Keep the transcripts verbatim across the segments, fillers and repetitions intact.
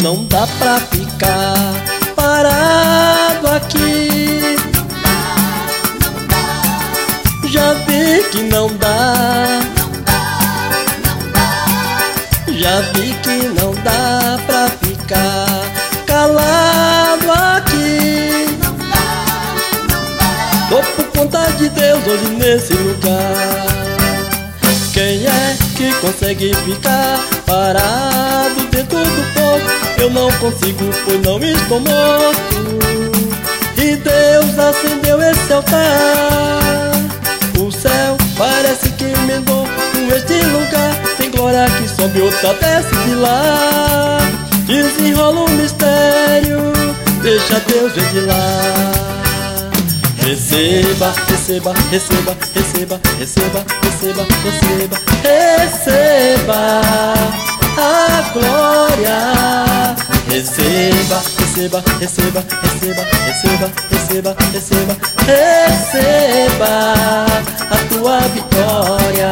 Não dá pra ficar parado aqui. Não dá, não dá. Já vi que não dá. Não dá, não dá. Já vi que não dá pra ficar calado aqui. Não dá, não dá. Tô por conta de Deus hoje nesse lugar. Quem é que consegue ficar parado dentro do fogo? Eu não consigo, pois não estou morto. E Deus acendeu esse altar. O céu parece que emendou com este lugar. Tem glória que sobe, outra desce de lá. Desenrola um mistério, deixa Deus vir de lá. Receba, receba, receba, receba, receba, receba, receba, receba a glória. Receba, receba, receba, receba, receba, receba, receba, receba a tua vitória.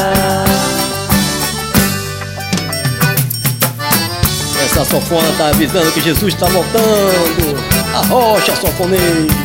Essa sanfona está avisando que Jesus está voltando. Arrocha, sanfoneiro.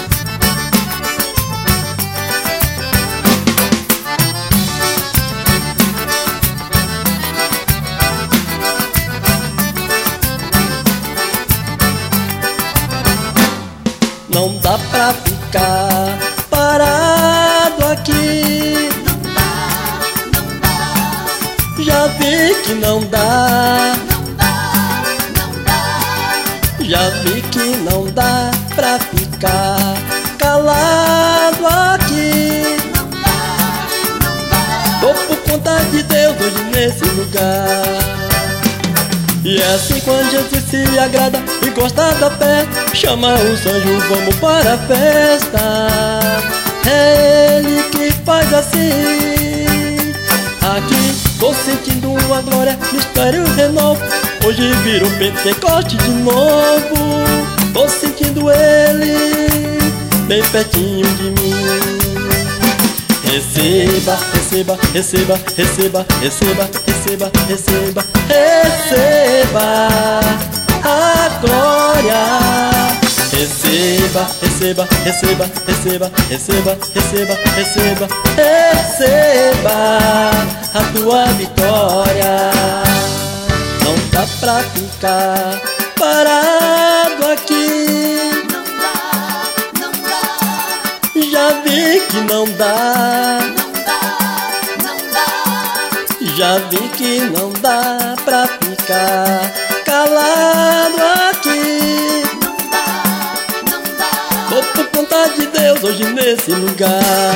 Não dá pra ficar parado aqui. Não dá, não dá. Já vi que não dá. Não dá, não dá. Já vi que não dá pra ficar calado aqui. Não dá, não dá. Tô por conta de Deus hoje nesse lugar. E é assim quando Jesus se agrada e gosta da fé, chama os anjos, vamos para a festa. É Ele que faz assim. Aqui tô sentindo uma glória, mistério renovo. Hoje vira um Pentecoste de novo. Tô sentindo Ele bem pertinho de mim. Receba, receba, receba, receba, receba, receba, receba, receba a glória. Receba, receba, receba, receba, receba, receba, receba, receba a tua vitória. Não dá pra ficar parado aqui. Não dá, não dá. Já vi que não dá. Não dá, não dá. Já vi que não dá pra ficar calado aqui. Não dá, não dá. Tô por conta de Deus hoje nesse lugar.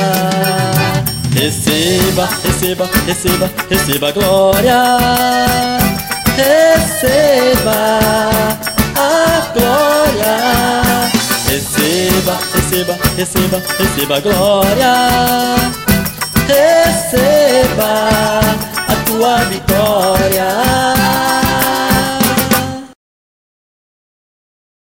Receba, receba, receba, receba a glória. Receba a glória. Receba, receba, receba, receba a glória. Receba a tua vitória.